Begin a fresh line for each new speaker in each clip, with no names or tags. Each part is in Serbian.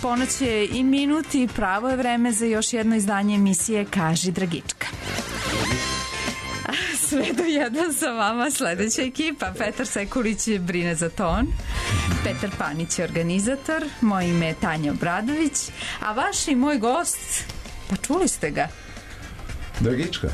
ponoć je i minut i pravo je vreme za još jedno izdanje emisije Kaži Dragička. Sve do jedan sa vama sledeća ekipa. Petar Sekulić brine za ton, Petar Panić je organizator, moje ime je Tanja Obradović, a vaš i moj gost, pa čuli ste ga,
Dragička,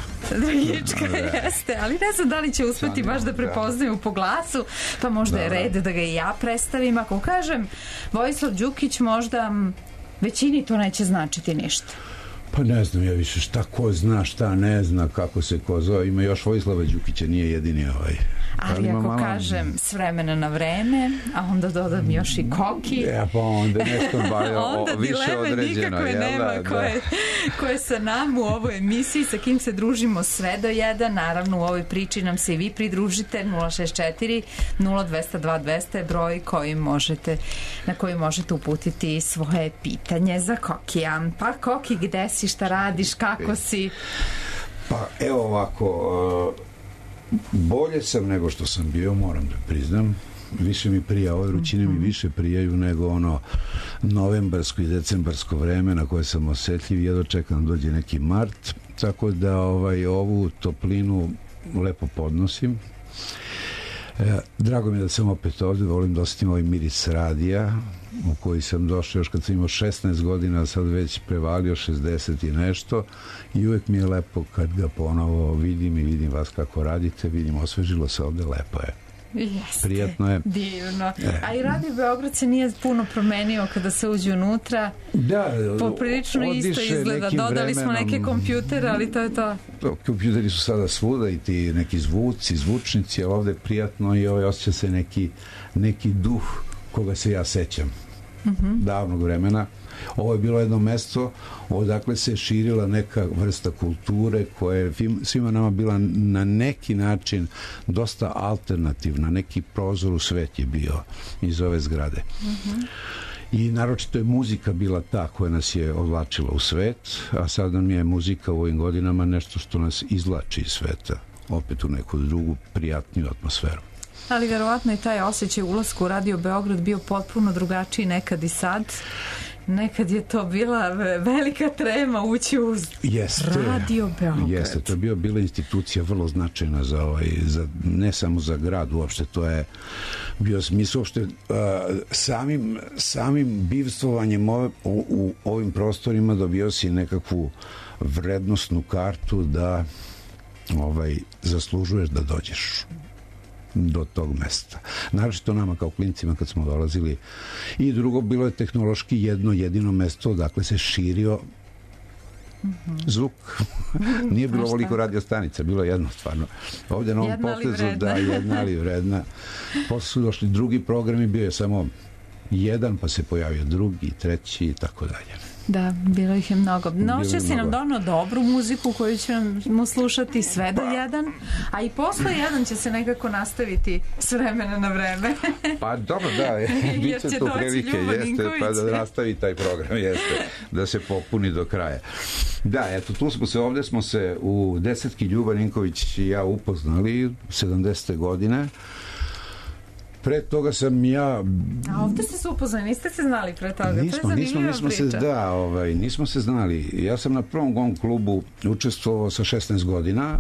jeste, ali ne znam da li će uspeti baš da prepoznaju po glasu, pa možda je red da ga i ja predstavim. Ako kažem Vojislav Đukić, možda većini to neće značiti ništa.
Pa ne znam ja više šta ko zna, šta ne zna, kako se ko zove. Ima još Vojislava Đukića, nije jedini ovaj.
Ali ako kažem s vremena na vreme, a onda dodam još i Koki,
pa onda nešto
onda
više određeno.
Nikakve nema ko je sa nama u ovoj emisiji, sa kim se družimo sve do jedan. Naravno u ovoj priči nam se i vi pridružite. 064 0202 200 je broj na koji možete uputiti svoje pitanje za Kokija. Pa Koki, gde si, šta radiš, kako si?
Pa evo ovako, bolje sam nego što sam bio, moram da priznam. Više mi prija, ove vrućine mi više prijaju nego ono novembarsko i decembarsko vreme na koje sam osetljiv. Jedva čekam da dođe neki mart, tako da ovu toplinu lepo podnosim. Drago mi je da sam opet ovde, volim da osetim ovaj miris radija u koji sam došao još kad sam imao 16 godina, sad već prevalio 60 i nešto, i uvek mi je lepo kad ga ponovo vidim i vidim vas kako radite, vidim osvežilo se ovde, lepo je.
Jeste,
prijatno je.
Divno. A i Radio Beograd se nije puno promenio kada se uđe unutra.
Da,
poprilično isto izgleda. Dodali smo neke kompjutere, ali to je to.
Kompjuteri su sada svuda i ti neki zvuci, zvučnici, ali ovde je prijatno i osjeća se neki duh koga se ja sećam davnog vremena. Ovo je bilo jedno mesto odakle se širila neka vrsta kulture koja je svima nama bila na neki način dosta alternativna. Neki prozor u svet je bio iz ove zgrade. I naročito je muzika bila ta koja nas je odvlačila u svet, a sad nam je muzika u ovim godinama nešto što nas izvlači iz sveta, opet u neku drugu prijatniju atmosferu.
Ali verovatno je taj osjećaj ulasku u Radio Beograd bio potpuno drugačiji nekad i sad. Nekad je to bila velika trema ući u Radio Beograd.
Jeste, to je bila institucija vrlo značajna ne samo za grad uopšte, to je bio smisao uopšte samim bivstvovanjem u ovim prostorima dobio si nekakvu vrednostnu kartu da zaslužuješ da dođeš do tog mesta. Naročito nama kao klincima kad smo dolazili. I drugo, bilo je tehnološki jedino mesto odakle se širio zvuk. Nije bilo ovoliko radio stanica, bilo je jedno stvarno. Ovdje na ovom potezu, jedna ali vredna. Posle su došli drugi programi, bio je samo jedan, pa se pojavio drugi, treći i tako dalje.
Da, bilo ih je mnogo. Noće si nam donao dobru muziku koju ćemo slušati sve do jedan, a i posle jedan će se nekako nastaviti s vremena na vreme.
Pa dobro, da, bit će tu prilike, jeste, pa da nastavi taj program, jeste, da se popuni do kraja. Da, eto, ovde smo se u Desetki Ljuba Ninković i ja upoznali 70. godine. Pre toga sam ja...
A ovde ste se upoznali, niste se znali pre toga?
Nismo se znali. Ja sam na prvom GONG klubu učestvovao sa 16 godina.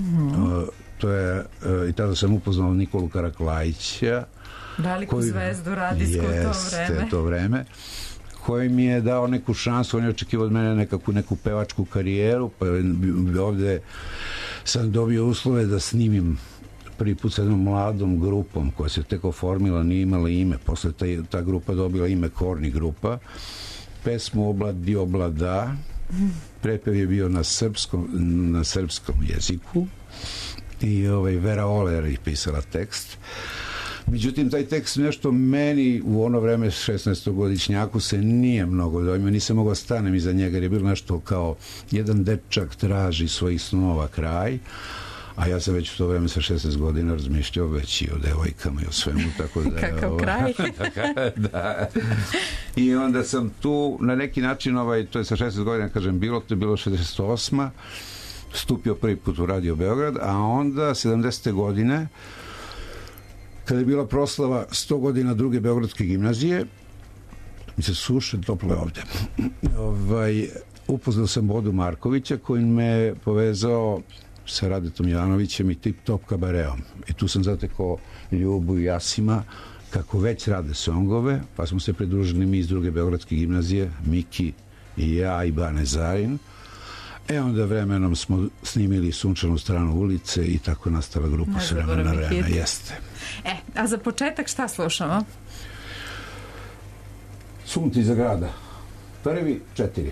I tada sam upoznao Nikolu Karaklajića.
Veliku zvezdu radijsku u to vreme.
Koji mi je dao neku šansu, on je očekivao od mene neku pevačku karijeru, pa ovde sam dobio uslove da snimim prvi put sa jednom mladom grupom koja se tek oformila, nije imala ime. Posle ta grupa dobila ime Korni grupa. Pesmu Obladi oblada. Prepev je bio na srpskom jeziku i Vera Oler je pisala tekst. Međutim, taj tekst nešto meni u ono vreme 16-godišnjaku se nije mnogo dojmio, nisam mogao stanem iza njega jer je bilo nešto kao jedan dečak traži svojih snova kraj, a ja sam već u to vreme sa 16 godina razmišljao već i o devojkama i o svemu, tako da...
Kakav kraj.
Da. I onda sam tu na neki način, to je sa 16 godina, kažem, to je bilo 68. Stupio prvi put u Radio Beograd, a onda 70. godine, kada je bila proslava 100 godina druge Beogradske gimnazije, mi se suše tople ovde. Upoznao sam Bodu Markovića koji me povezao sa Radetom Janovićem i Tip Top kabareom. I tu sam zatekao Ljubu i Jasima kako već rade songove, pa smo se pridružili mi iz druge Beogradske gimnazije, Miki i ja i Bane Zarin. Onda vremenom smo snimili Sunčanu stranu ulice i tako nastala grupa S vremena na vreme. Jeste.
A za početak šta slušamo?
Sunce iza grada. Prvi 4.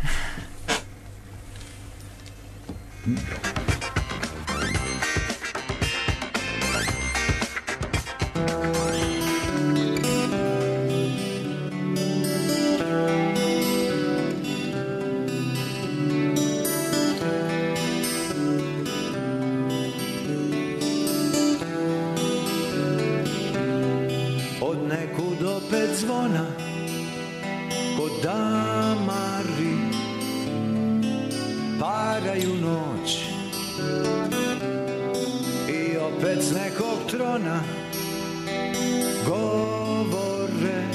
Zvona ko damari paraju noć i opet s nekog trona govore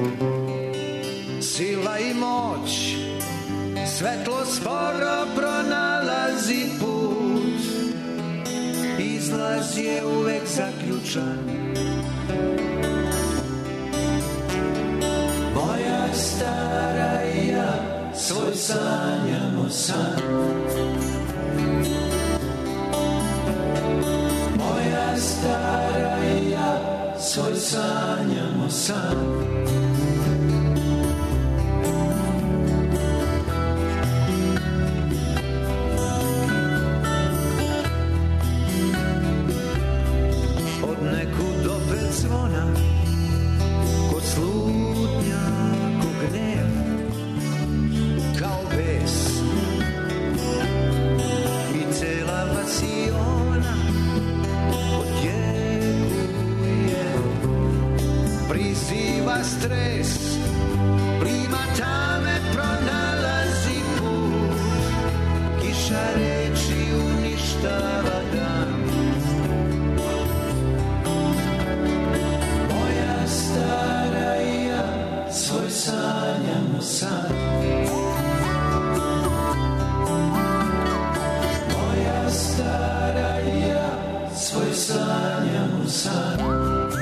sila i moć, svetlo sporo pronalazi put, izlaz je uvek zaključan. Moja stara i ja svoj sanjamo san. Moja stara i ja svoj sanjamo san. Od nekud opet zvona kod slutnja gnev kao bes i cela pasiona odjekuje, priziva stres, plima tame pronalazi put, kiša reči uništava dan. Moja stara i ja svoj sanjamo san. Moja stara i ja svoj sanjamo san.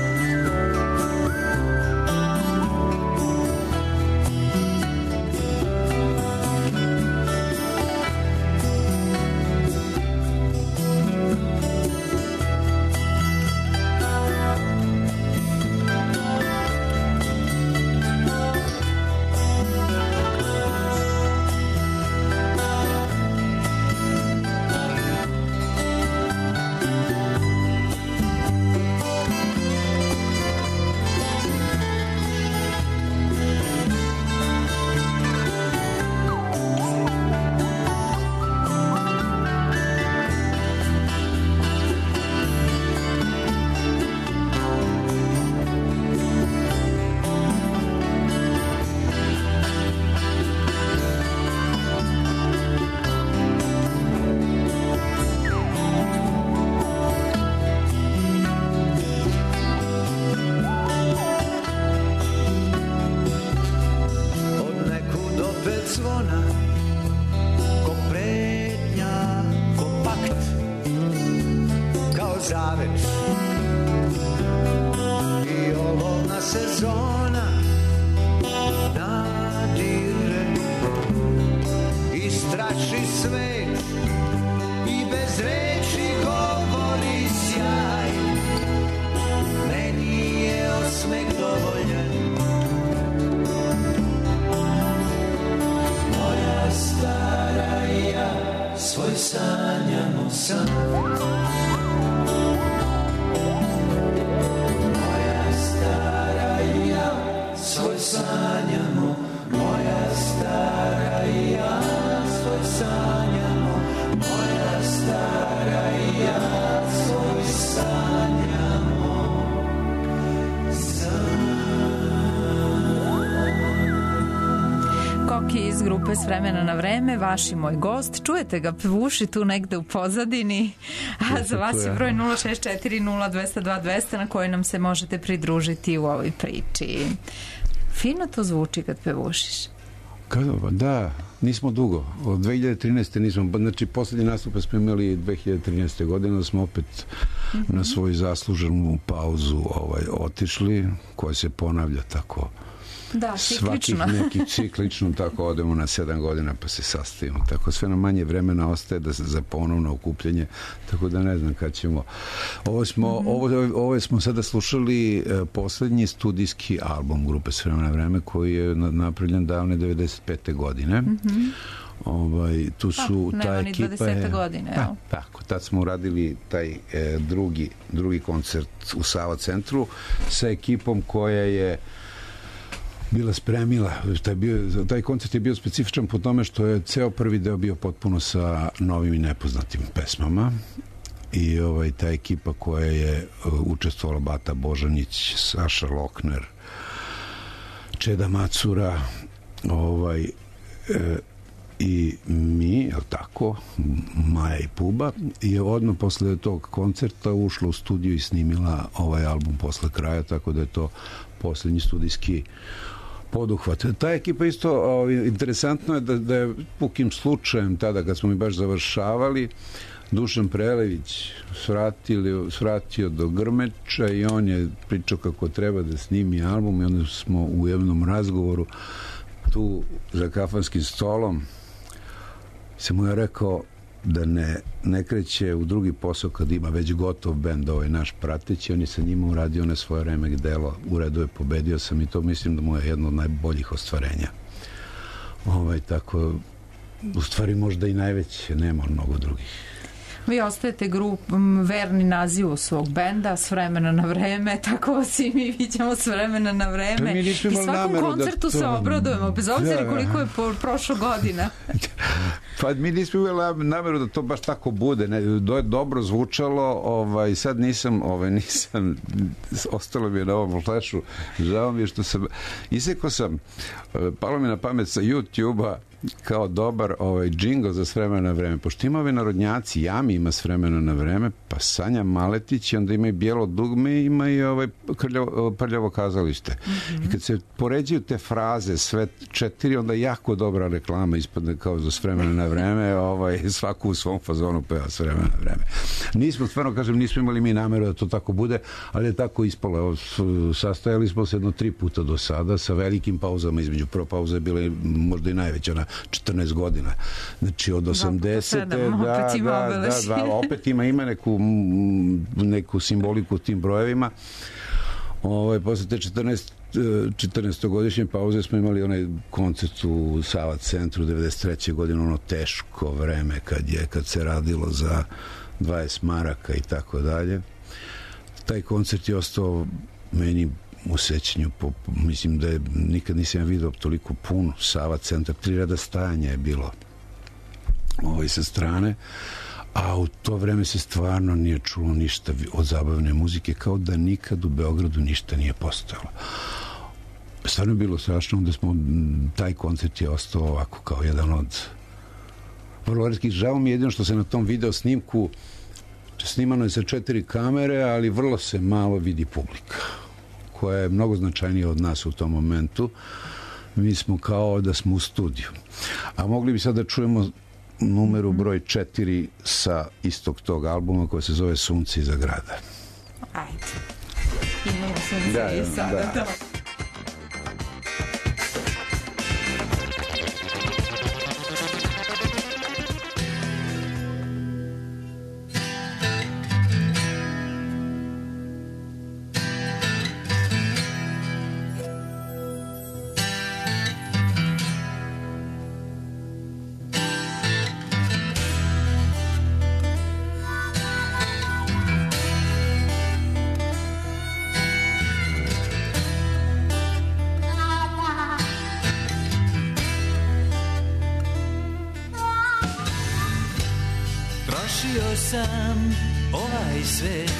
Iz grupe S vremena na vreme, vaš i moj gost. Čujete ga pevuši tu negde u pozadini, a za vas je broj 064 0202 200 na koji nam se možete pridružiti u ovoj priči. Fino to zvuči kad pevušiš.
Da, nismo dugo. Od 2013. nismo, znači poslednji nastup smo imali 2013. godine, da smo opet na svoju zasluženu pauzu otišli, koja se ponavlja tako.
Da, ciklično.
Svakih nekih ciklično, tako odemo na 7 godina pa se sastavimo. Tako sve nam manje vremena ostaje za ponovno okupljanje, tako da ne znam kad ćemo. Ovo smo sada slušali poslednji studijski album grupe S vremena na vreme, koji je napravljen davne 95. godine. Tu su ta ekipa je, tako, tad smo uradili taj drugi koncert u Sava centru sa ekipom koja je bila spremila. Taj koncert je bio specifičan po tome što je ceo prvi deo bio potpuno sa novim i nepoznatim pesmama i ta ekipa koja je učestvovala Bata Božanić, Saša Lokner, Čeda Macura, i mi, je li tako, Maja i Puba, je odmah posle tog koncerta ušla u studio i snimila ovaj album posle kraja, tako da je to poslednji studijski poduhvat. Ta ekipa isto, interesantno je da je pukim slučajem tada kad smo mi baš završavali, Dušan Prelević svratio do Grmeča i on je pričao kako treba da snimi album i onda smo u jednom razgovoru tu za kafanskim stolom se mu je rekao da ne kreće u drugi posao kad ima već gotov bend, ovaj naš prateći, on je sa njima uradio na svoje remek delo, u redu je Pobedio sam i to mislim da mu je jedno od najboljih ostvarenja. Tako, u stvari možda i najveće, nema mnogo drugih.
Vi ostajete verni nazivu svog benda S vremena na vreme, tako vas i mi viđamo S vremena na vreme i svakom koncertu se obradujemo, bez obzira koliko je prošlo godina.
Pa mi nismo imali nameru da to baš tako bude, to je dobro zvučalo, sad nisam, ostalo mi je na ovom flešu, žao mi je što sam, isekao sam, palo mi na pamet sa YouTube-a kao dobar džingl za S vremena na vreme, pošto ima ove narodnjaci, Jami ima S vremena na vreme, pa Sanja Maletić, onda ima i Bijelo dugme, ima i Prljavo kazalište. I kad se poređuju te fraze, sve 4, onda jako dobra reklama ispadne kao za S vremena na vreme, svaku u svom fazonu peva S vremena na vreme. Nismo, stvarno kažem, nismo imali mi nameru da to tako bude, ali je tako ispalo. Sastajali smo se 3 puta do sada, sa velikim pauzama između. Prva pauza je bila možda i najveća, na 14 godina. Znači od 80. Opet ima neku simboliku u tim brojevima. Posle te 14-godišnje pauze smo imali onaj koncert u Sava centru 93. godine, ono teško vreme kad se radilo za 20 maraka i tako dalje. Taj koncert je ostao meni u sećanju, mislim da nikad nisam vidio toliko pun Sava centar, 3 reda stajanja je bilo sa strane, a u to vreme se stvarno nije čulo ništa od zabavne muzike, kao da nikad u Beogradu ništa nije postojalo. Stvarno je bilo strašno, da taj koncert je ostao ovako kao jedan od vrlo retkih. Žao mi je jedino što se na tom video snimku, snimano je sa 4 kamere, ali vrlo se malo vidi publika, koja je mnogo značajnija od nas u tom momentu. Mi smo kao da smo u studiju. A mogli bi sad da čujemo numeru broj 4 sa istog tog albuma koji se zove Sunce iza grada.
Ajde. Imamo sunce i sada. Da.
Sam ovaj svet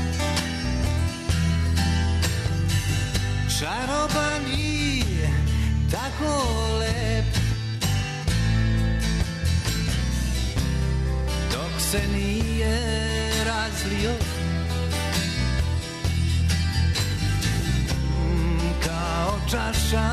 čaroban i tako lep, dok se nije razlio kao čaša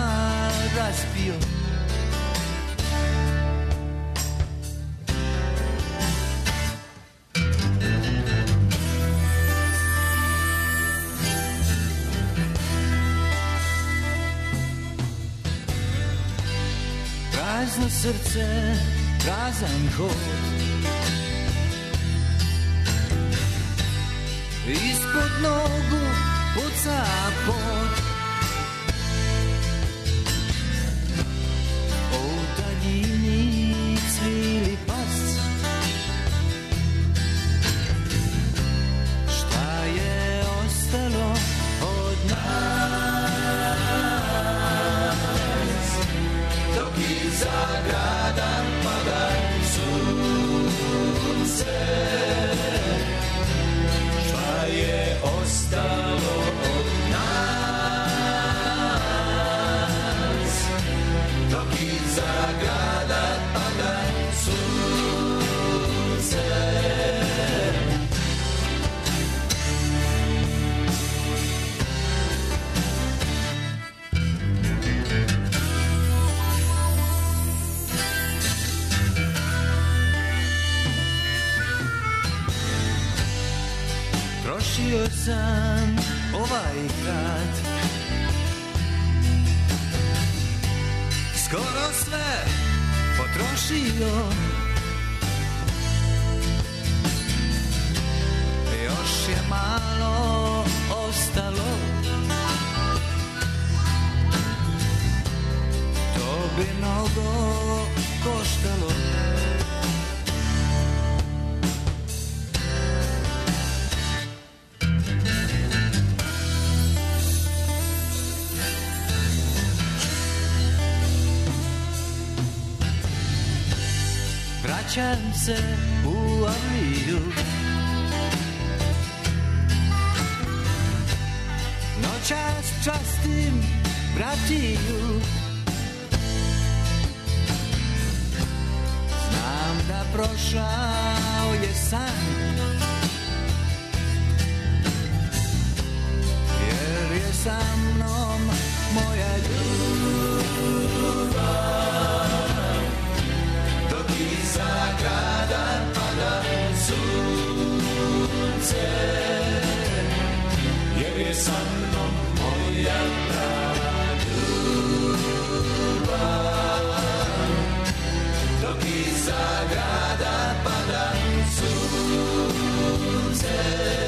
prazno srce, prazan hod. Ispod nogu puca pod. U daljini cvili pas. Šta je ostalo od nas? Dok iza grada pada sunce. Šta je ostalo od nas? Dok iza grada pada sunce. Trošio sam ovaj grad, skoro sve potrošio. Još je malo ostalo, to bi mnogo koštalo. Vraćam se u aviju, noćas častim bratiju. Znam da prošao je san, jer je sa mnom moja ljubav. Dok iza grada pada sunce, jer je sa mnom moja prava ljubav. Dok iza grada pada sunce.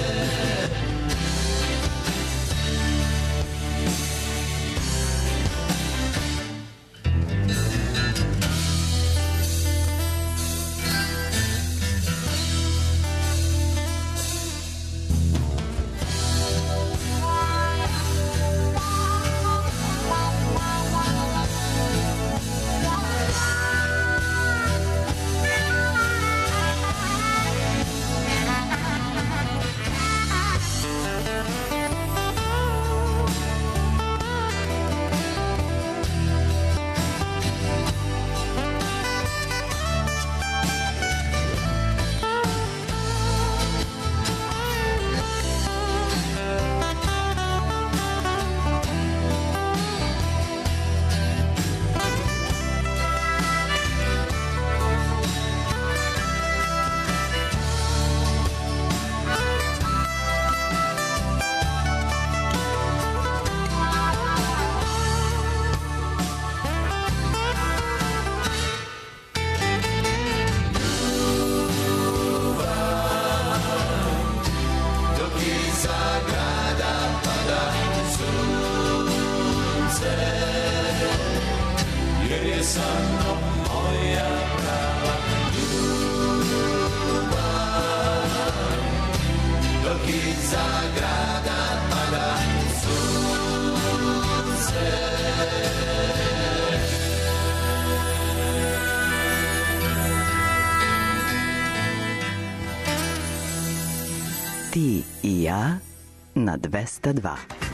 Ti i ja na 202.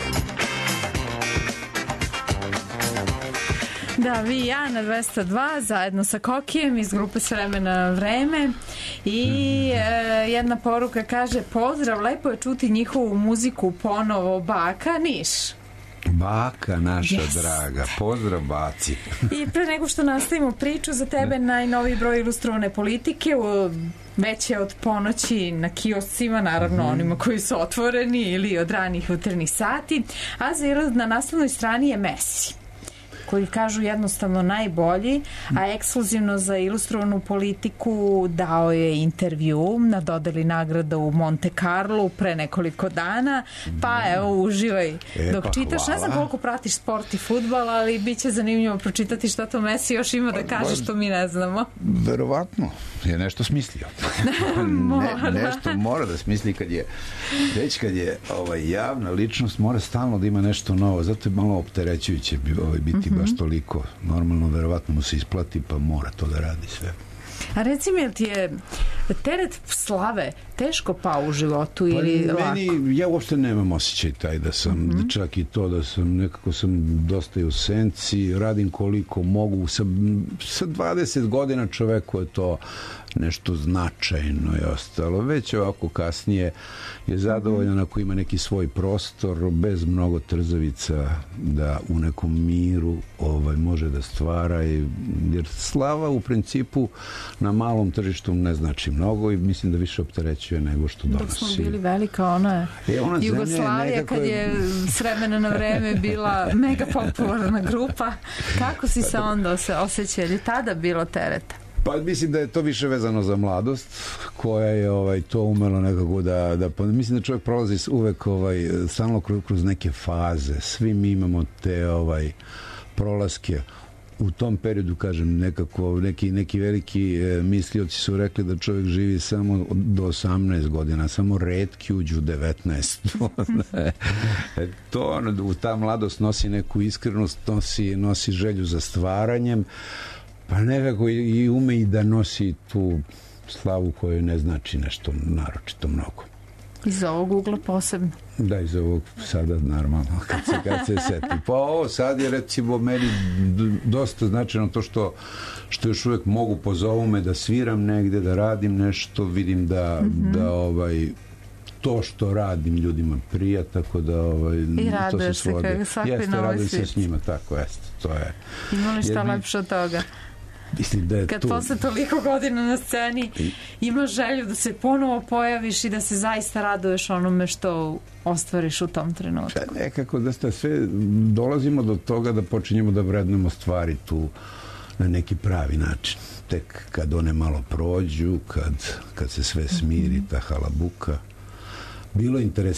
Da, vi i ja na 202 zajedno sa Kokijem iz grupe S vremena na vreme i jedna poruka kaže: pozdrav, lepo je čuti njihovu muziku ponovo, baka Niš.
Baka naša draga, pozdrav baci.
I pre nego što nastavimo priču, za tebe najnoviji broj Ilustrovane politike, već je od ponoći na kioscima, naravno onima koji su otvoreni ili od ranih jutarnjih sati, a za Ilud na naslovnoj strani je Messi. koji kažu jednostavno najbolji, a ekskluzivno za Ilustrovanu politiku dao je intervju na dodeli nagrada u Monte Carlo pre nekoliko dana, pa evo uživaj dok čitaš. Ne znam koliko pratiš sport i fudbal, ali bit će zanimljivo pročitati šta to Messi još ima da kaže što mi ne znamo.
Verovatno je nešto smislio. Nešto mora da smisli kad je javna ličnost, mora stalno da ima nešto novo, zato je malo opterećujuće biti baš toliko. Normalno, verovatno mu se isplati, pa mora to da radi sve.
A reci mi, ti je teret slave teško pao u životu ili lako?
Ja uopšte nemam osjećaj taj da sam, čak i to da sam, nekako sam dosta i u senci, radim koliko mogu. Sa 20 godina čoveku je to nešto značajno i ostalo. Već ovako kasnije je zadovoljan ako ima neki svoj prostor, bez mnogo trzavica, da u nekom miru može da stvara, jer slava u principu na malom tržištu ne znači mnogo i mislim da više opterećuje nego što donosi.
Dok smo bili velika, ona Jugoslavija kad je s vremena na vreme bila mega popularna grupa, kako si se onda osjećao? Je tada bilo tereta?
Pa mislim da je to više vezano za mladost koja je to umela nekako da mislim da čovjek prolazi uvek stalno kroz neke faze. Svi mi imamo te prolaske. U tom periodu, kažem, nekako neki veliki mislioci su rekli da čovjek živi samo do 18 godina, samo retki uđu u 19. Ta mladost nosi neku iskrenost, nosi želju za stvaranjem, pa nekako i ume i da nosi tu slavu koju ne znači nešto naročito mnogo.
Iz ovog ugla posebno?
Da, iz ovog sada normalno, kad se seti. Pa ovo sad je recimo meni dosta značajno to što još uvek mogu, pozovu me da sviram negde, da radim nešto, vidim da to što radim ljudima prija, tako da
i raduješ se kako svakoj novoj sviđi.
Radujem se s njima, tako jeste.
Ima li šta lepše od toga?
Mislim da je
kad posle toliko godina na sceni imaš želju da se ponovo pojaviš i da se zaista raduješ onome što ostvariš u tom trenutku.
Nekako da sve dolazimo do toga da počinjemo da vrednemo stvari tu na neki pravi način. Tek kad one malo prođu, kad se sve smiri, ta halabuka. Bilo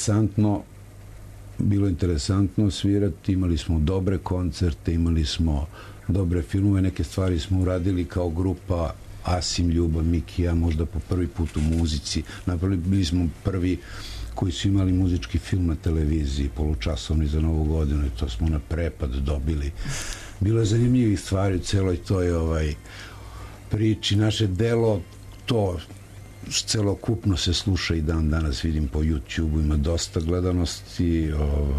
interesantno svirati, imali smo dobre koncerte, imali smo dobre filmove, neke stvari smo uradili kao grupa Asim, Ljubav, Miki i ja, možda po prvi put u muzici. Bili smo prvi koji su imali muzički film na televiziji, polučasovni za Novu godinu, i to smo na prepad dobili. Bilo je zanimljivih stvari u celoj toj priči. Naše delo, to celokupno se sluša i dan danas, vidim po YouTube-u, ima dosta gledanosti,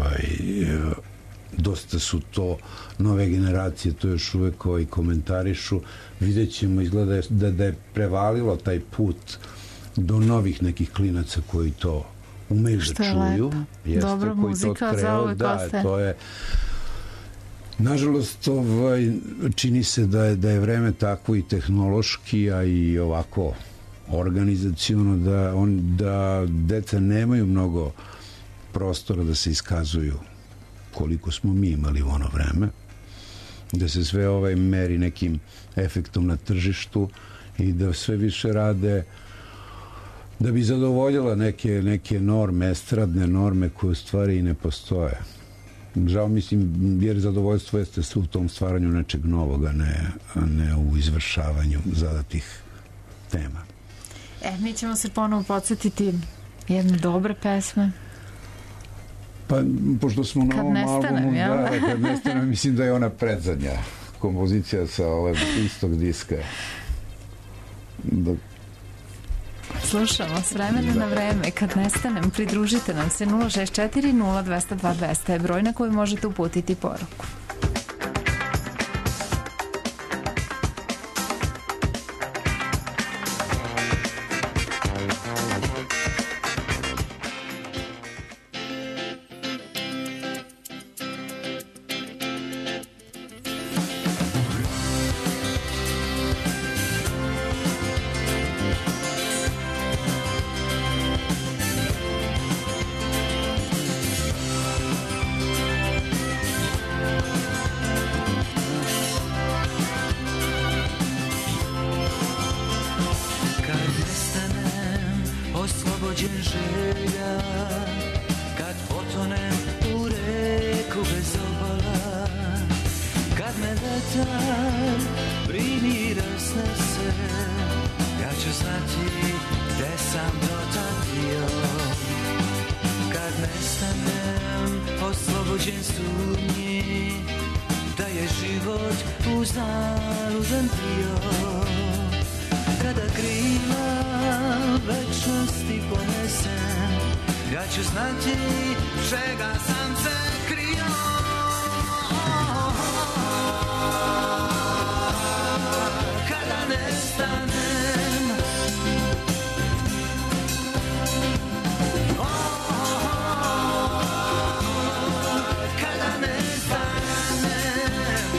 dosta su to nove generacije, to još uvek komentarišu. Vidjet ćemo, izgleda da je prevalilo taj put do novih nekih klinaca koji to umeju da čuju.
Dobra muzika za uvek ostaje.
To je, nažalost, čini se da je vreme takvo i tehnološki, a i ovako organizaciono, da deca nemaju mnogo prostora da se iskazuju koliko smo mi imali u ono vreme, da se sve meri nekim efektom na tržištu i da sve više rade da bi zadovoljila neke norme, estradne norme koje u stvari i ne postoje. Žao, mislim, jer zadovoljstvo jeste u tom stvaranju nečeg novog, a ne u izvršavanju zadatih tema.
Mi ćemo se ponovo podsjetiti jedne dobre pesme.
Pa, pošto smo na ovom albumu, Kad nestanem, mislim da je ona predzadnja kompozicija sa istog diska.
Slušamo s vremena na vreme. Kad nestanem, pridružite nam se. 064 0202 200 je broj na koji možete uputiti poruku.
nestanem oslobođen sumnji da je život uzaludan bio. Kada krila večnosti ponesem, ja ću znati čega sam se krio. Kada nestanem, kada nestanem,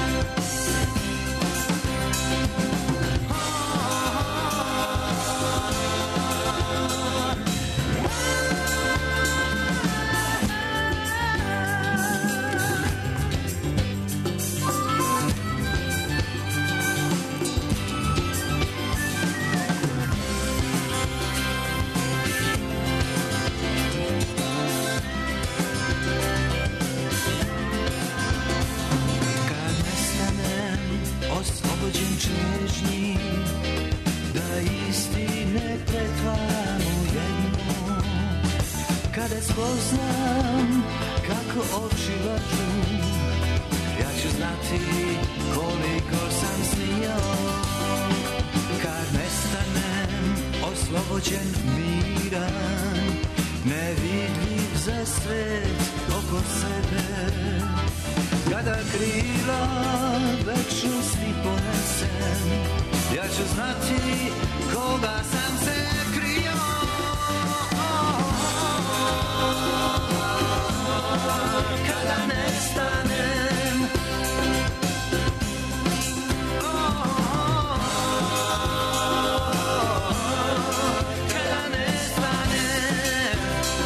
oslobođen čežnji, da istine pretvaram u jednu. Kada spoznam kako oči lažu, ja ću znati koliko sam snio. Kad nestanem oslobođen miran, nevidljiv za svet oko sebe. Kada krila večnosti ponesem, ja ću znati koga sam se krio. Kada nestanem, kada nestanem,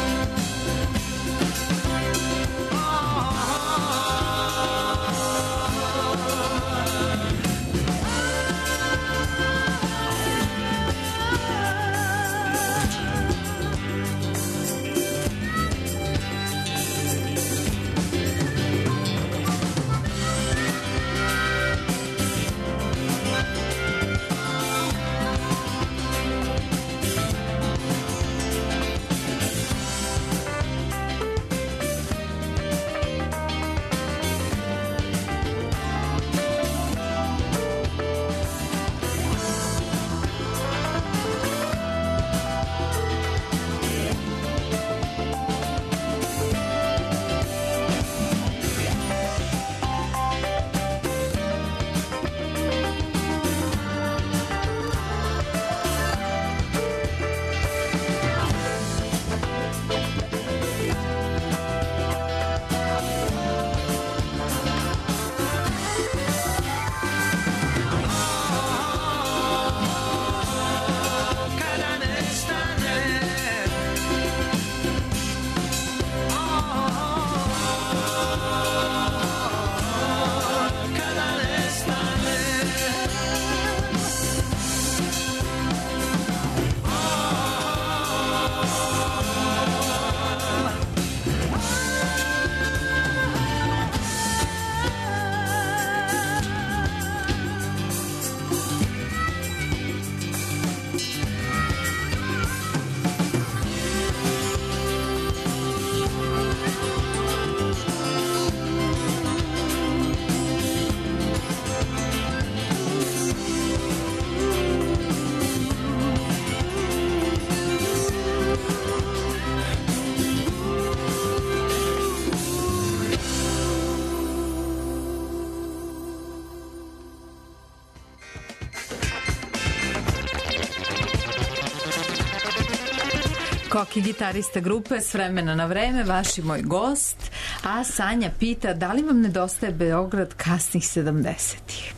Koki, gitarista grupe S vremena na vreme, vaš i moj gost. A Sanja pita da li vam nedostaje Beograd kasnih 70-ih?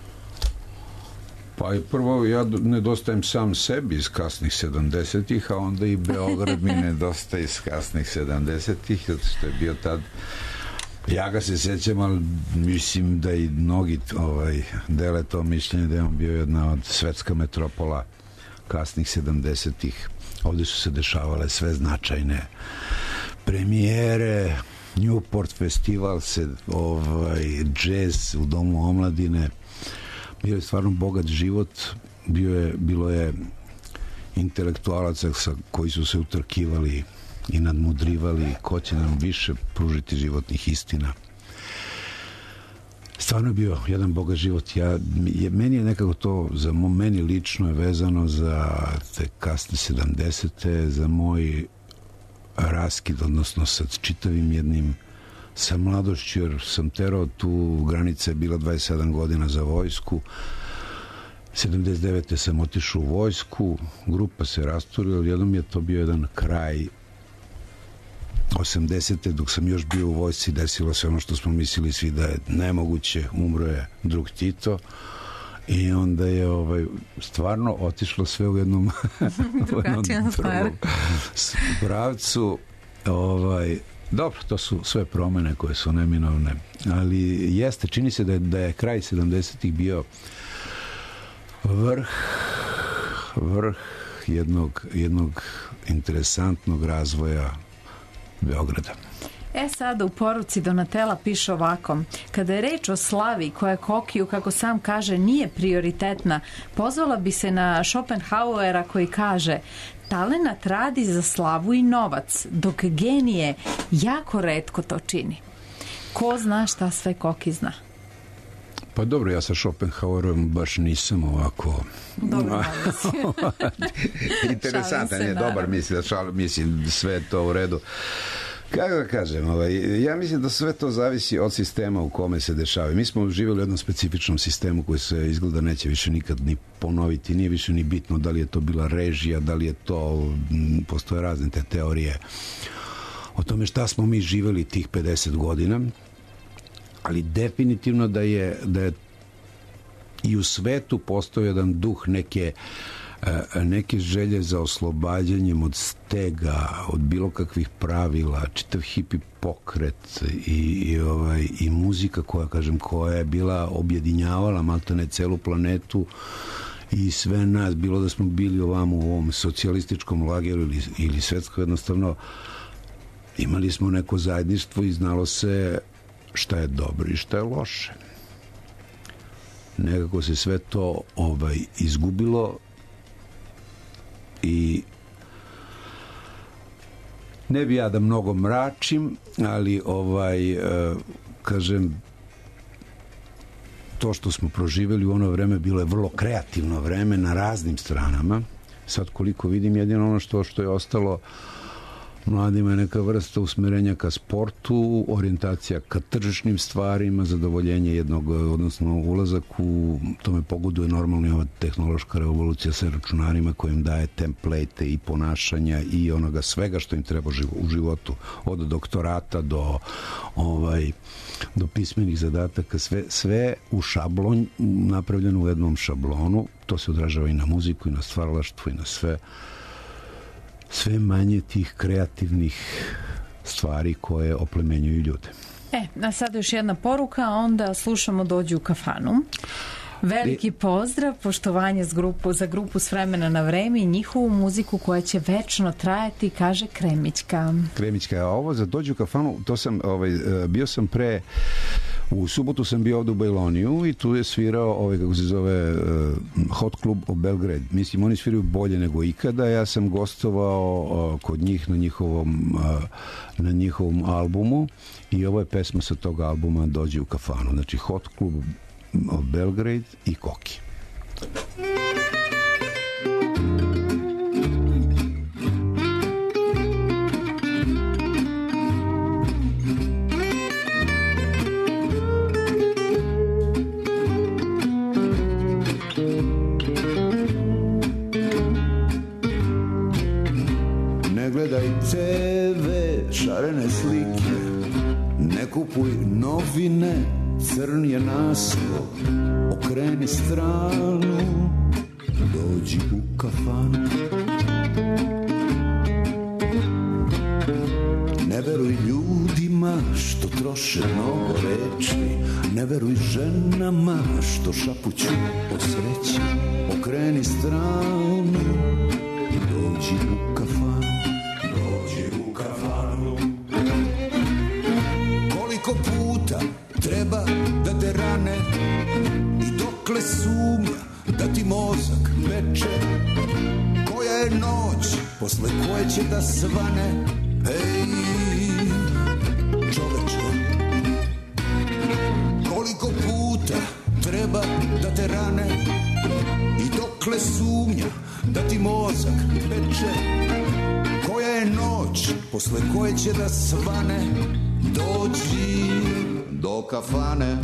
Pa i prvo ja nedostajem sam sebi iz kasnih 70-ih, a onda i Beograd mi nedostaje iz kasnih 70-ih, zato što je bio tad. Ja ga se sjećam, ali mislim da i mnogi dele to mišljenje da je on bio jedna od svetska metropola kasnih 70-ih. Ovde su se dešavale sve značajne premijere, Newport festival, džez u Domu omladine. Bio je stvarno bogat život, bilo je intelektualaca koji su se utrkivali i nadmudrivali ko će nam više pružiti životnih istina. Stvarno je bio jedan bogat život. Meni je nekako to, meni lično je vezano za te kasne 70. za moj raskid, odnosno sa čitavim jednim, sa mladošću, jer sam terao tu, granica je bila 27 godina za vojsku. 79. sam otišao u vojsku, grupa se rasturila, ali jednom je to bio jedan kraj 80. dok sam još bio u vojsci, desilo se ono što smo mislili svi da je nemoguće, umro je drug Tito i onda je stvarno otišlo sve u jednom
drugačijem
pravcu. Dobro, to su sve promene koje su neminovne, ali jeste, čini se da je kraj 70-ih bio vrh jednog interesantnog razvoja Beograda.
Sada u poruci Donatela piše ovako: kada je reč o slavi koja Kokiju, kako sam kaže, nije prioritetna, pozvala bi se na Schopenhauera koji kaže: talenat radi za slavu i novac, dok genije jako retko to čini. Ko zna šta sve Koki zna?
Pa dobro, ja sa Schopenhauerom baš nisam ovako...
Dobro,
interesantan je, dobar, mislim, sve to u redu. Kako da kažem, ja mislim da sve to zavisi od sistema u kome se dešava. Mi smo živjeli u jednom specifičnom sistemu koji se izgleda neće više nikad ni ponoviti, nije više ni bitno da li je to bila režija, da li je to, postoje razne te teorije o tome šta smo mi živjeli tih 50 godina, ali definitivno da je i u svetu postoji jedan duh neke želje za oslobađanjem od stega, od bilo kakvih pravila, čitav hipi pokret i muzika koja je bila objedinjavala maltene celu planetu i sve nas, bilo da smo bili ovamo u ovom socijalističkom lageru ili svetsko, jednostavno imali smo neko zajedništvo i znalo se šta je dobro i šta je loše. Nekako se sve to izgubilo i ne bi ja da mnogo mračim, ali kažem, to što smo proživjeli u ono vreme bilo je vrlo kreativno vreme na raznim stranama. Sad koliko vidim, jedino ono što je ostalo mladima je neka vrsta usmerenja ka sportu, orijentacija ka tržišnim stvarima, zadovoljenje jednog, odnosno ulazak u tome pogoduje normalno i ova tehnološka revolucija sa računarima kojim daje template i ponašanja i onoga svega što im treba u životu, od doktorata do pismenih zadataka, sve u šablon, napravljeno u jednom šablonu. To se odražava i na muziku i na stvaralaštvo i na sve manje tih kreativnih stvari koje oplemenjuju ljude.
A sada još jedna poruka, onda slušamo Dođu u kafanu. Veliki pozdrav, poštovanje za grupu S vremena na vreme i njihovu muziku koja će večno trajati, kaže Kremićka.
A ovo za Dođu u kafanu, to sam, bio sam u subotu sam bio ovdje u Bajloniju i tu je svirao kako se zove Hot Club of Belgrade. Mislim, oni sviraju bolje nego ikada. Ja sam gostovao kod njih na njihovom albumu i ovo je pesma sa tog albuma Dođi u kafanu. Znači Hot Club of Belgrade i Koki.
Gledaj TV, šarene slike, ne kupuj novine, crn je naslov, okreni stranu, dođi u kafanu. Ne veruj ljudima što troše mnogo reči, ne veruj ženama što šapuću o sreći, okreni stranu, dođi u kafanu. Koliko puta treba da te rane i dokle sumnja da ti mozak peče, koja je noć posle koje će da svane te rane i dokle sumnja da ti mozak peče. Koja je noć posle koje će da svane, dođi do kafane.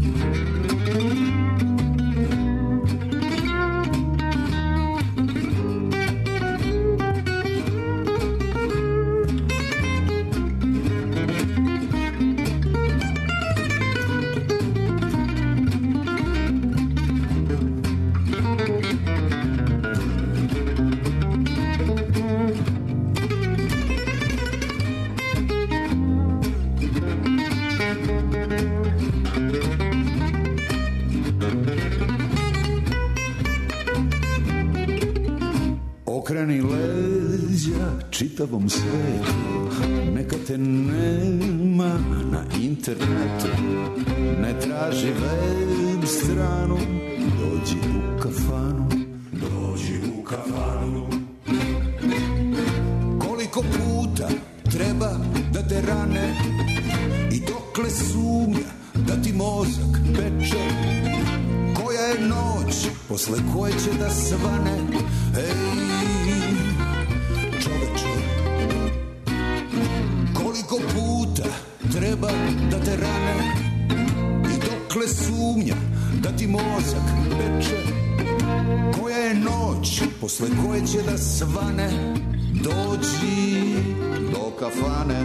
Okreni leđa čitavom svetu, neka te nema na internetu. Ne traži web stranu, dođi u kafanu, dođi u kafanu. Koliko puta treba da te rane i dokle sumnja da ti mozak peče. Koja je noć posle koje će da svane, ej čoveče. Koliko puta treba da te rane i dokle sumnja da ti mozak peče. Koja je noć posle koje će da svane, dođi do kafane,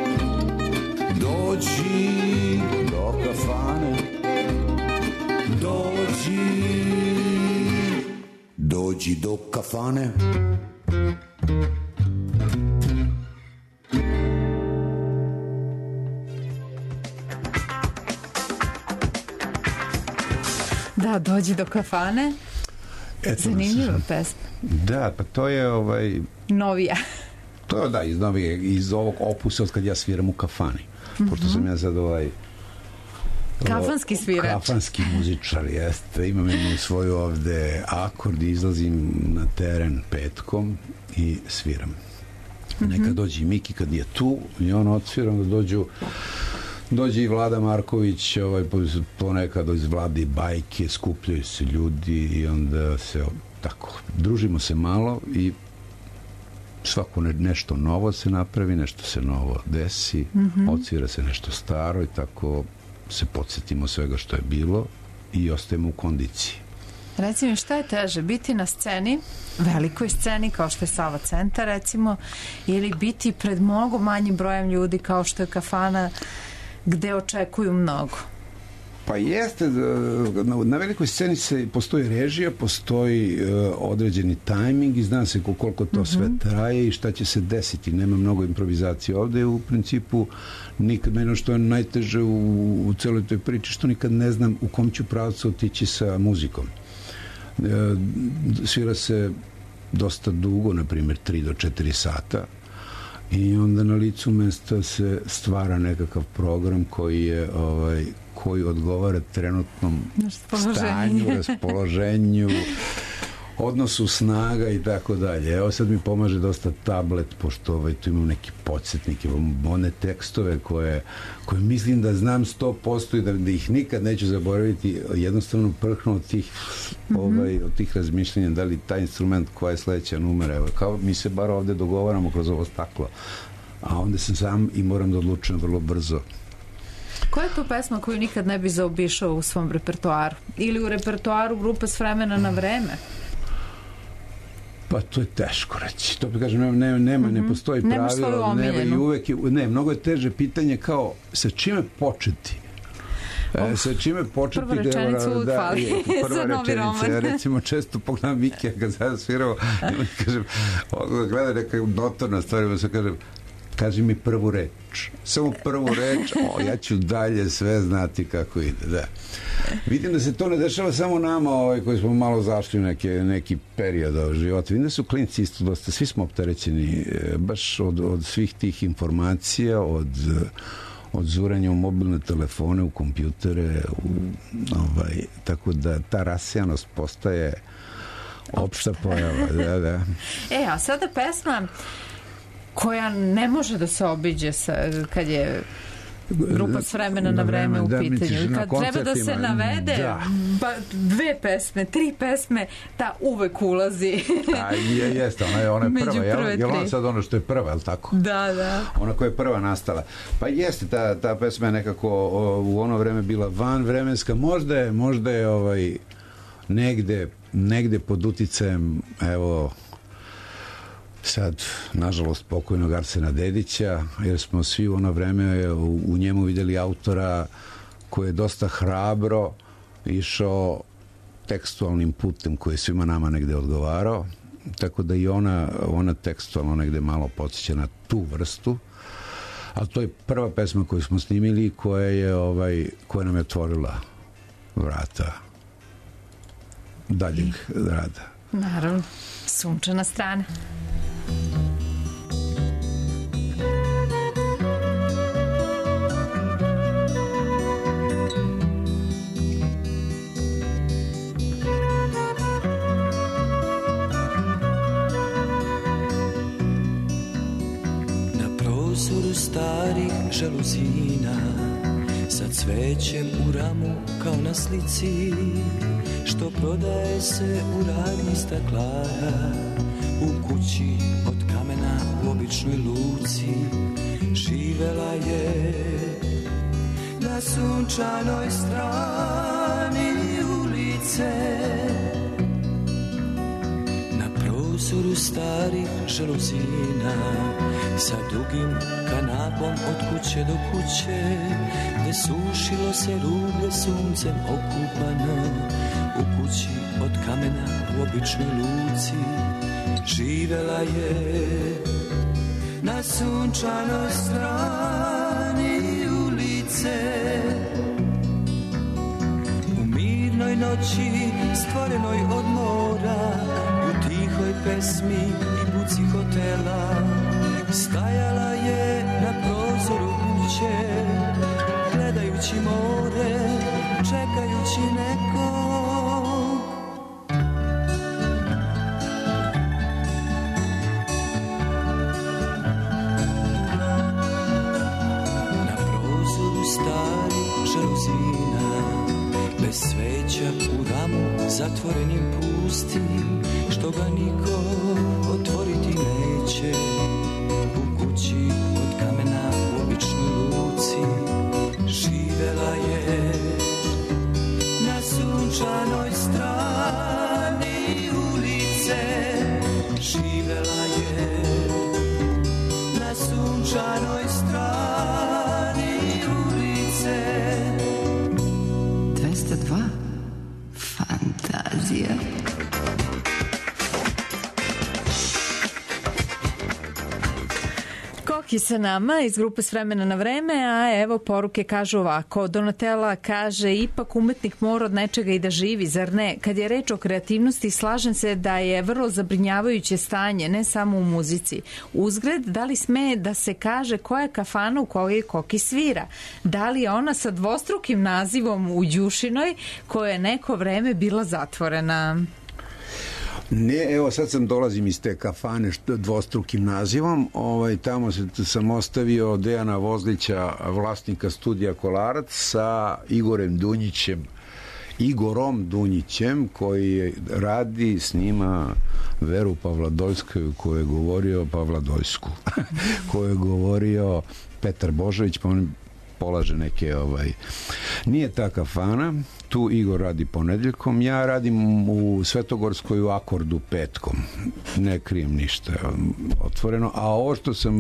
dođi do kafane, dođi do kafane.
Da, dođi do kafane. Zanimljiva pesma.
Da, pa to je
Novija.
To je da, iz ovog opusa od kad ja sviram u kafani. Pošto sam ja sad
kafanski svirač.
Kafanski muzičar, jeste. Imam jednu svoju ovde akord, izlazim na teren petkom i sviram. Nekad dođe i Miki kad je tu i on odsviram da dođe i Vlada Marković, ponekad iz Vlade bajke, skupljaju se ljudi i onda se tako, družimo se malo i svako nešto novo se napravi, nešto se novo desi, odsvira se nešto staro i tako se podsjetimo svega što je bilo i ostajemo u kondiciji.
Reci mi, šta je teže, biti na sceni, velikoj sceni kao što je Sava centar recimo, ili biti pred mnogo manjim brojem ljudi kao što je kafana gde očekuju mnogo?
Pa jeste, na velikoj sceni postoji režija, postoji određeni tajming i zna se koliko to sve traje i šta će se desiti. Nema mnogo improvizacije ovde. U principu, meni što je najteže u celoj toj priči, što nikad ne znam u kom ću pravcu otići sa muzikom. Svira se dosta dugo, na primjer 3 do 4 sata, i onda na licu mesta se stvara nekakav program koji odgovara trenutnom stanju, raspoloženju, odnosu snaga i tako dalje. Evo sad mi pomaže dosta tablet, pošto tu imam neki podsjetnik, imam one tekstove koje mislim da znam 100% i da ih nikad neću zaboraviti. Jednostavno prhnu od tih razmišljenja, da li taj instrument, koja je sledeća numera. Evo, kao mi se bar ovde dogovaramo kroz ovo staklo, a onda sam sam i moram da odlučujem vrlo brzo.
Koja je to pesma koju nikad ne bi zaobišao u svom repertoaru? Ili u repertoaru grupe S vremena na vreme?
Pa to je teško reći. To kažem, ne postoji pravilo, mnogo je teže pitanje kao sa čime početi. Sa čime početi?
Prva rečenica uvijek fali za novi roman.
Ja recimo često pogledam Mikija kad sam svirao i kažem, gleda neka notorna stvar, se kažem, kaži mi prvu reč. Samo prvu reč, ja ću dalje sve znati kako ide. Da. Vidim da se to ne dešava samo nama koji smo malo zašli u neki period života. Vidim da su klinci isto dosta, svi smo opterećeni baš od svih tih informacija, od zuranja u mobilne telefone, u kompjutere, tako da ta rasijanost postaje opšta pojava. Da.
A sada pesma koja ne može da se obiđe kad je Grupa S vremena na vreme u pitanju. I kad treba da se navede dve pesme, 3 pesme, ta uvek ulazi.
Jeste, ona je prva. Je ona sad ono što je prva, je li tako?
Da.
Ona koja je prva nastala. Pa jeste, ta pesma je nekako u ono vreme bila vanvremenska. Možda je negde pod uticajem, evo, sad, nažalost, pokojnog Arsena Dedića, jer smo svi u ono vreme u njemu videli autora koji je dosta hrabro išao tekstualnim putem koji je svima nama negde odgovarao, tako da i ona tekstualno negde malo podsjeća na tu vrstu, ali to je prva pesma koju smo snimili koja nam je otvorila vrata daljeg rada.
Naravno, Sunčana strana.
Starih žaluzina sa cvećem u ramu kao na slici što prodaje se u radnji staklara u kući od kamena u običnoj luci živela je na sunčanoj strani ulice. Prozoru starih žaluzina sa dugim kanapom od kuće do kuće gde sušilo se rublje suncem okupano u kući od kamena u običnoj luci živela je na sunčanoj strani ulice. U mirnoj noći stvorenoj od mora tihoj pesmi i buci hotela stajala je na prozoru kuće gledajući more čekajući nekog. Na prozoru starih žaluzina bez sveća u ramu zatvorenim pustim što ga niko otvoriti neće u kući od kamena u običnoj luci živela je na sunčanoj strani ulice živela je na sunčanoj strani ulice.
202 Fantazija.
Koki sa nama iz grupe S vremena na vreme, a evo poruke kažu ovako. Donatella kaže, ipak umetnik mora od nečega i da živi, zar ne? Kad je reč o kreativnosti, slažem se da je vrlo zabrinjavajuće stanje, ne samo u muzici. Uzgred, da li sme da se kaže koja kafana u kojoj Koki svira? Da li je ona sa dvostrukim nazivom u Đušinoj, koja je neko vreme bila zatvorena?
Ne, evo sad dolazim iz te kafane dvostrukim nazivom, tamo sam ostavio Dejana Vozlića, vlasnika studija Kolarac, sa Igorom Dunjićem, koji radi, snima Veru Pavladoljskoju, koju je govorio Pavladoljsku, koju je govorio Petar Božović, pa on polaže neke nije ta kafana, tu Igor radi ponedeljkom, ja radim u Svetogorskoj u Akordu petkom, ne krijem ništa otvoreno, a ovo što sam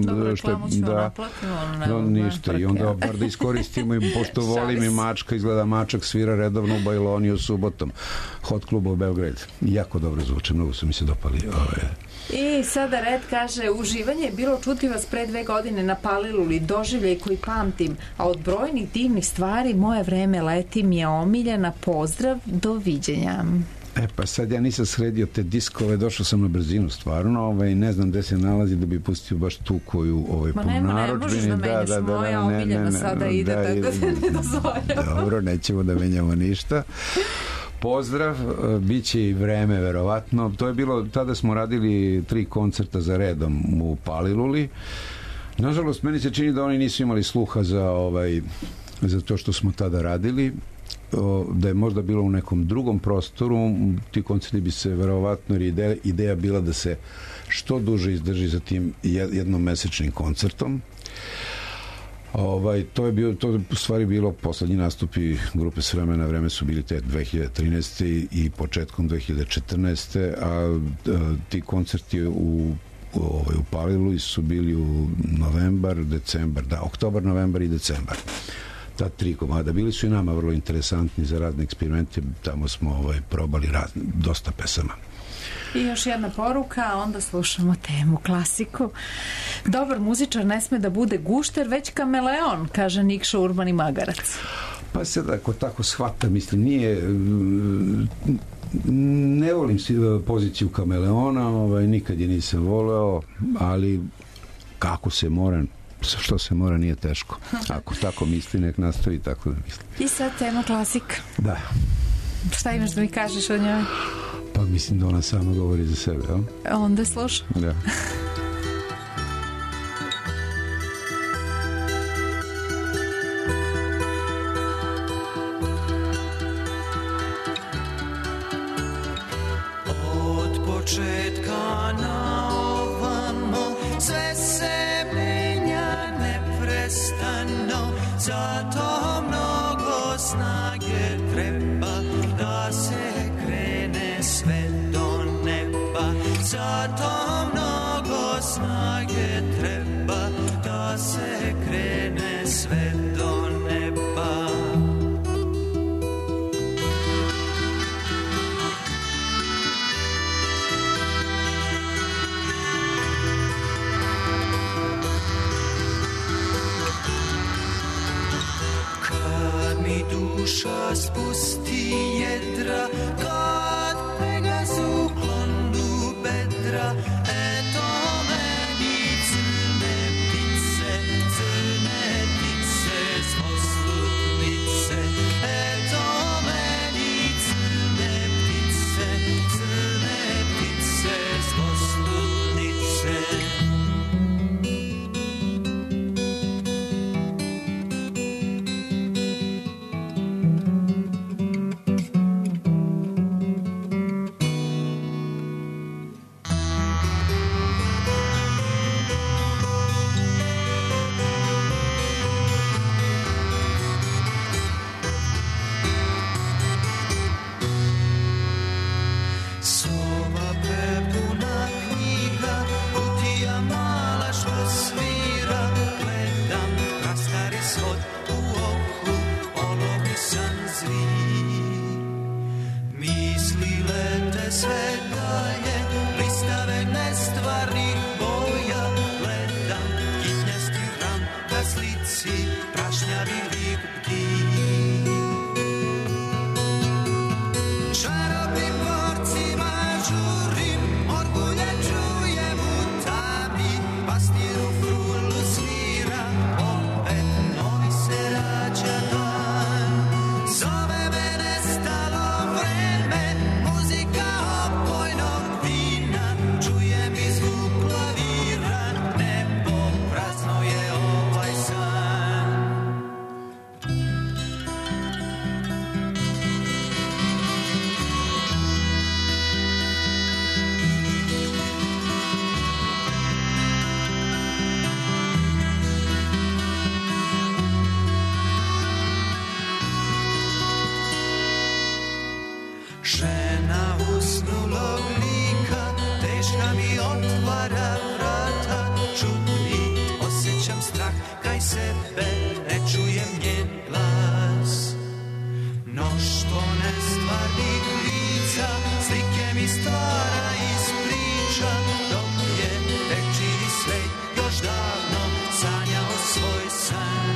ništa, i onda bar da iskoristimo i pošto volim i Mačka, izgleda Mačak svira redovno u Bajloniju subotom, Hot Club u Belgrade, jako dobro zvuče, mnogo su mi se dopali
I sada Red kaže, uživanje je bilo čuti vas pre 2 godine na Paliluli, doživljaj koji pamtim, a od brojnih divnih stvari moje vreme leti mi je omiljena, pozdrav, doviđenja.
Pa sad ja nisam sredio te diskove, došao sam na brzinu stvarno, ne znam gde se nalazi da bi pustio baš tu koju po narudžbini.
Ne možeš da menjaš, moja omiljena sada ide, tako da ne dozvoljamo.
Dobro, nećemo da menjamo ništa. Pozdrav, bit će i vreme verovatno, to je bilo, tada smo radili 3 koncerta za redom u Paliluli Nažalost, meni se čini da oni nisu imali sluha za to što smo tada radili, da je možda bilo u nekom drugom prostoru, ti koncerti bi se verovatno, jer ideja bila da se što duže izdrži za tim jednomesečnim koncertom. To je u stvari bilo poslednji nastupi grupe S vremena na vreme su bili te 2013. i početkom 2014. a ti koncerti u Palilu su bili u oktobar, novembar i decembar. Ta 3 komada. Bili su i nama vrlo interesantni za razne eksperimente, tamo smo probali dosta pesama.
I još jedna poruka, a onda slušamo temu, klasiku. Dobar muzičar ne sme da bude gušter, već kameleon, kaže Nikša Urban i Magarac.
Pa se ako tako shvata, mislim, ne volim poziciju kameleona, nikad je nisam voleo, ali kako se mora, što se mora nije teško. Ako tako misli, nek nastavi tako da misli.
I sad tema klasika.
Da.
Šta imaš da mi kažeš o njoj?
Pa mislim da ona sama govori za sebe, jel?
Onda slušam.
Da.
Od početka na ovamo sve se menja neprestano, zato mnogo snage treba da se krene sve do neba, zato mnogo snage treba da se krene sve do neba. Kad mi duša spusti jedra, kad Pegazu klonu bedra, eto meni crne ptice zloslutnice, eto meni crne ptice zloslutnice. Soba prepuna knjiga, kutija mala što svira, gledam prastari svod u oku, olovni san zvi. Misli lete sve dalje, listave nestvarnih boja, gledam kitnjasti ram na slici, prašnjavi lik bdi. Čarobnim borcima žurim, orgulje čujem u tami, pastiru frulu svira, opet novi se rađa dan. Zove me nestalo vreme, muzika opojnog vina, čujem i zvuk klavira, nebo prazno je ovaj san. Žena usnulog lika, teška mi otvara vrata, čudni osjećam strah kaj sebe, ne čujem njen glas. Mnoštvo nestvarnih lica, slike mi stvara iz priča, dok je dečiji svet još davno sanjao svoj san.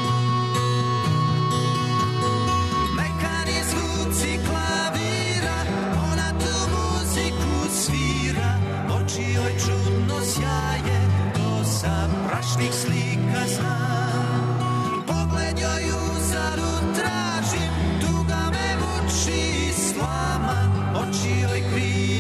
Mekani zvuci klavira, ona tu muziku svira, oči joj čudno sjaje, to sa prašnih slika znam. Pogled joj uzalud tražim, tuga me muči i slama, oči joj krije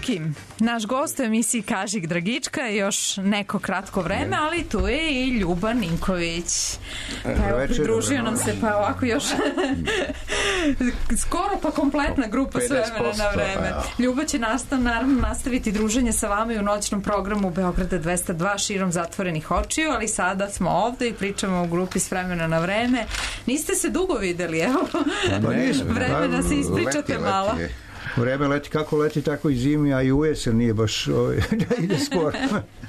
Koki, naš gost u emisiji Kažik Dragička je još neko kratko vreme, ali tu je i Ljuba Ninković. Pa evo, pridružio nam se, pa ovako još skoro pa kompletna grupa s vremena na vreme. Ljuba će naravno nastaviti druženje sa vama i u noćnom programu Beograda 202 širom zatvorenih očiju, ali sada smo ovde i pričamo o grupi s vremena na vreme. Niste se dugo videli, evo. Vremena se ispričate malo.
Vreme leti, kako leti, tako i zimi, a i u jesen nije baš ide sporo.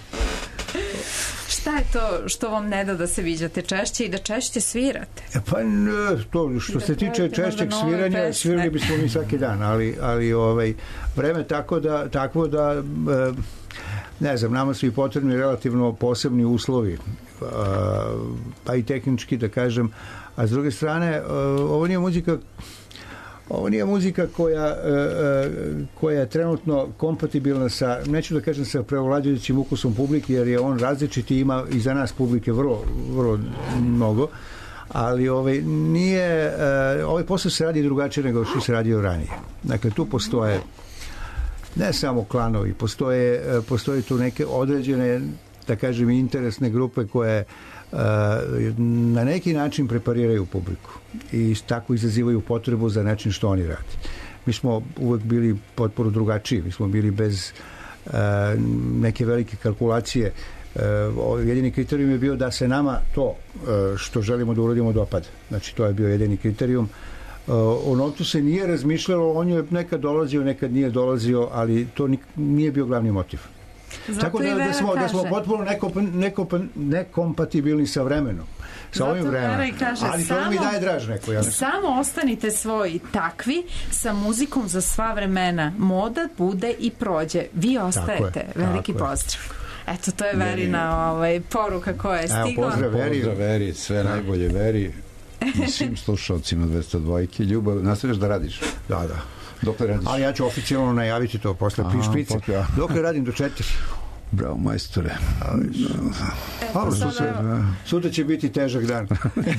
Šta je to što vam ne da se viđate češće i da češće svirate?
Pa to što se tiče češćeg sviranja, svirali bismo mi svaki dan, ali vreme takvo da ne znam, nama su i potrebni relativno posebni uslovi, pa i tehnički da kažem, a s druge strane ovo nije muzika koja je trenutno kompatibilna sa, neću da kažem sa prevlađujućim ukusom publike, jer je on različit i ima i za nas publike vrlo, vrlo mnogo, ali ovaj posao se radi drugačije nego što se radio ranije. Dakle, tu postoje ne samo klanovi, postoje tu neke određene, da kažem, interesne grupe koje na neki način prepariraju publiku i tako izazivaju potrebu za nečim što oni radi. Mi smo uvek bili potpuno drugačiji, mi smo bili bez neke velike kalkulacije. Jedini kriterijum je bio da se nama to što želimo da uradimo dopada. Znači, to je bio jedini kriterijum. O novcu se nije razmišljalo, on je nekad dolazio, nekad nije dolazio, ali to nije bio glavni motiv. Tako da smo potpuno nekompatibilni sa vremenom, sa ovim vremenom, ali to mi daje draž neko.
Samo ostanite svoji takvi, sa muzikom za sva vremena, moda bude i prođe, vi ostajete. Veliki pozdrav. Eto, to je Verina poruka koja je stigla.
Pozdrav Veri, sve najbolje Veri i svim slušalcima 202. Ljubav, nastaviš da radiš?
Da.
Dokle radiš?
Ali ja ću oficijalno najaviti to posle špice. Dokle radim do 4.
Bravo, majstore.
Sutra će biti težak dan.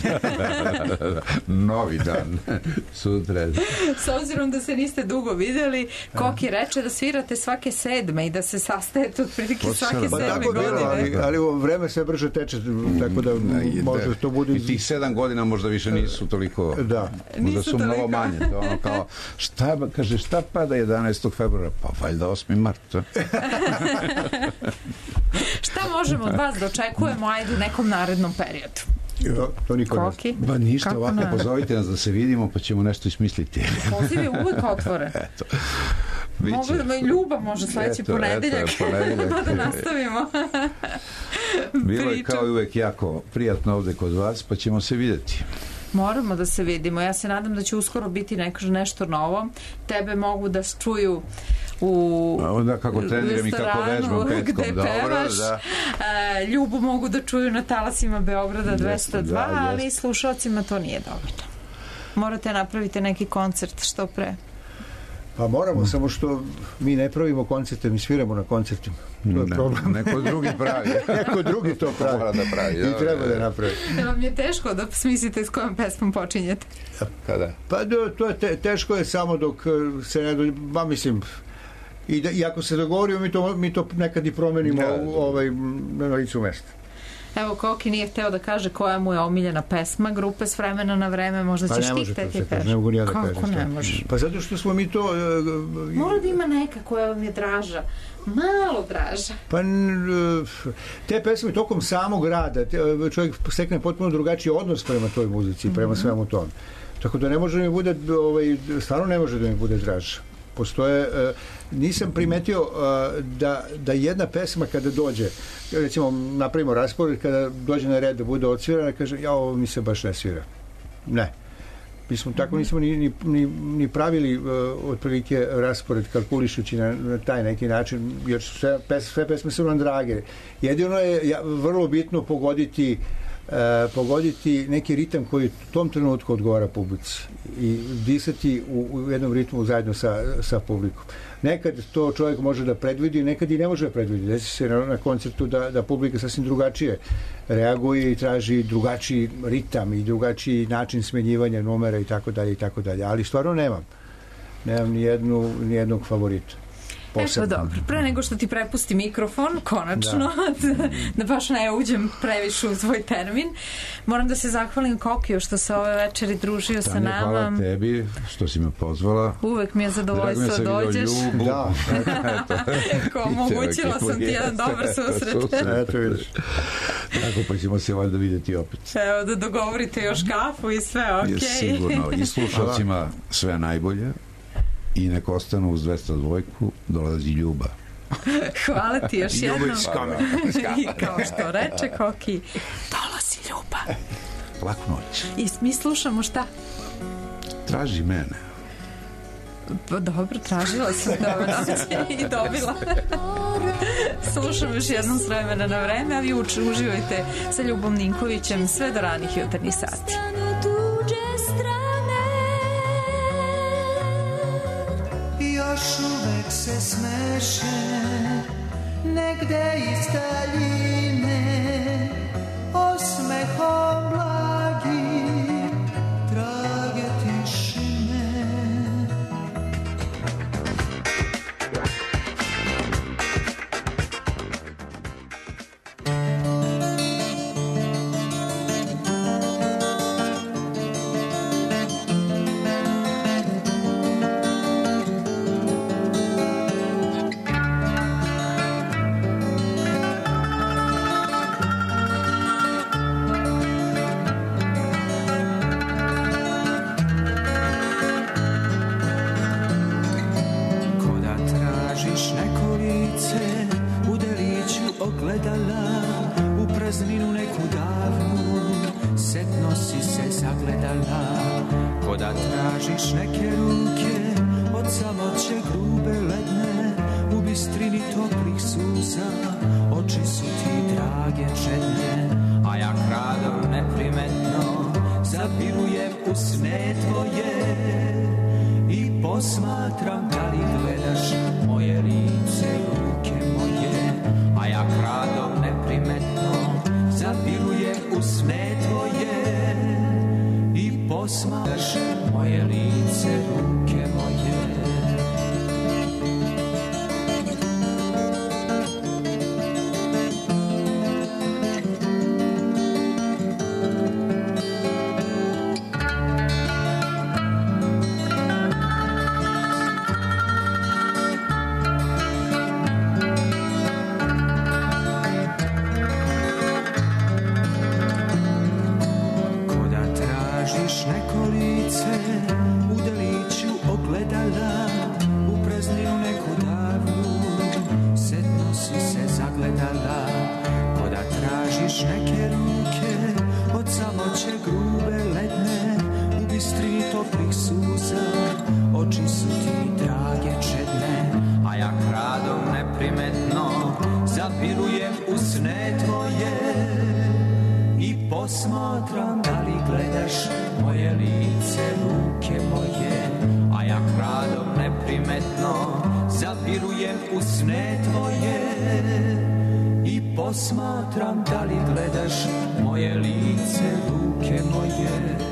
Novi dan. Sutra.
S obzirom da se niste dugo videli, Koki reče da svirate svake 7. i da se sastajete otprilike svake 7. godine.
Ali vreme sve brže teče, tako da možda to bude...
I tih 7 godina možda više nisu toliko...
Da.
Možda su mnogo manje. To ono kao, šta pada 11. februara? Pa valjda 8. marta.
Šta možemo od vas da očekujemo u nekom narednom periodu?
To niko ne zna.
Ba ništa, ovako pozovite nas da se vidimo, pa ćemo nešto ismisliti.
Poziv je uvek otvoren.
Eto.
Ljubav može sledeći ponedeljak pa da nastavimo.
Bilo je kao i uvek jako prijatno ovde kod vas, pa ćemo se videti.
Moramo da se vidimo. Ja se nadam da će uskoro biti nešto novo. Tebe mogu da čuju u
kako treniram i kako vežbam petkom.
Gde pevaš. Ljubu mogu da čuju na talasima Beograda 202, ali slušalcima to nije dovoljno. Morate napraviti neki koncert što pre.
Pa moramo, samo što mi ne pravimo koncerte, mi sviramo na koncertima. To je problem.
Neko drugi pravi.
Neko drugi to pravi.
Mora da pravi.
I treba da napravi.
Vam je teško da smislite s kojom pesmom počinjete?
Kada?
Pa to je teško je samo dok se ne... mislim... I ako se dogovorimo, mi to nekad i promenimo na licu mesta.
Evo, Koki nije hteo da kaže koja mu je omiljena pesma grupe s vremena na vreme, možda ćeš ti hteti kažeš.
Ne mogu ja da kažem.
Kako ne možeš?
Pa zato što smo mi to...
Mora da ima neka koja vam je draža. Malo draža.
Pa te pesme tokom samog rada, čovjek stekne potpuno drugačiji odnos prema toj muzici, prema svemu tome. Tako da ne može da mi bude, stvarno ne može da mi bude draža. Postoje, nisam primetio da jedna pesma kada dođe, recimo napravimo raspored, kada dođe na red da bude odsvirana, kaže, ovo mi se baš ne svira. Ne. Mi smo tako nismo ni pravili otprilike raspored kalkulišući na taj neki način, jer sve pesme su nam drage. Jedino je vrlo bitno pogoditi neki ritam koji u tom trenutku odgovara publici i disati u jednom ritmu zajedno sa publikom. Nekad to čovjek može da predvidi, nekad i ne može da predvidi. Desi se na koncertu da publika sasvim drugačije reaguje i traži drugačiji ritam i drugačiji način smenjivanja numera i tako dalje. Ali stvarno nemam ni jednog favorita. posebno.
Pa dobro, pre nego što ti prepusti mikrofon, konačno, da baš ne uđem previše u tvoj termin, moram da se zahvalim Kokiju što se ove večeri družio sa nama.
Hvala tebi što si me pozvala.
Uvek mi je zadovoljstvo dođeš.
Da.
Omogućila sam ti jedan dobar susret.
Eto vidiš.
Tako pa ćemo se valjda vidjeti opet.
Evo da dogovorite još kafu i sve, okej.
Sigurno. I slušalcima sve najbolje i nek ostanu uz 202, dolazi Ljuba.
Hvala ti još jednom.
Ljuba
I kao što reče Koki, dolazi Ljuba.
Laku noć.
I mi slušamo šta?
Traži mene.
Pa dobro, tražila sam dobro i dobila. Slušam još jednom s vremena na vreme, a vi uživajte sa Ljubom Ninkovićem sve do ranih jutarnjih sati.
Još uvek se smeše negde iz daljine, osmehom blagim trage tišine. Posmatram da li gledaš moje lice, ruke moje, a ja kradom neprimetno zapirujem u sne tvoje i posmatraš moje lice, ruke moje. Posmatram da li gledaš moje lice, ruke moje, a ja kradom neprimetno zapirujem u sne tvoje i posmatram da li gledaš moje lice, ruke moje.